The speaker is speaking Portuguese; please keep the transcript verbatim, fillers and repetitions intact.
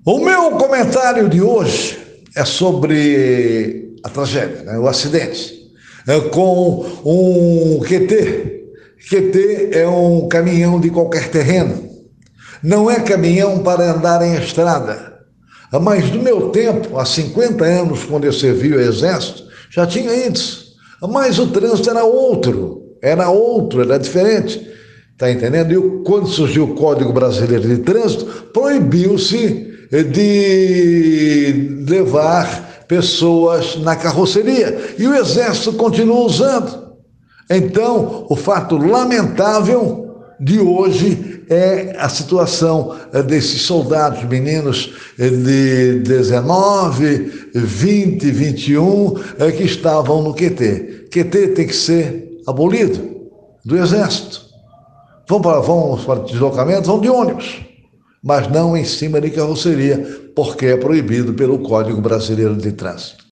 O meu comentário de hoje é sobre a tragédia, né, o acidente, é, com um Q T. Q T é um caminhão de qualquer terreno, não é caminhão para andar em estrada. Mas no meu tempo, há cinquenta anos, quando eu servi o Exército, já tinha isso. Mas o trânsito era outro, era outro, era diferente. Está entendendo? E quando surgiu o Código Brasileiro de Trânsito, proibiu-se de levar pessoas na carroceria. E o Exército continua usando. Então, o fato lamentável de hoje é a situação desses soldados, meninos de dezenove, vinte, vinte e um, que estavam no Q T. Q T tem que ser abolido do Exército. Vão para, vão para deslocamento, vão de ônibus, mas não em cima de carroceria, porque é proibido pelo Código Brasileiro de Trânsito.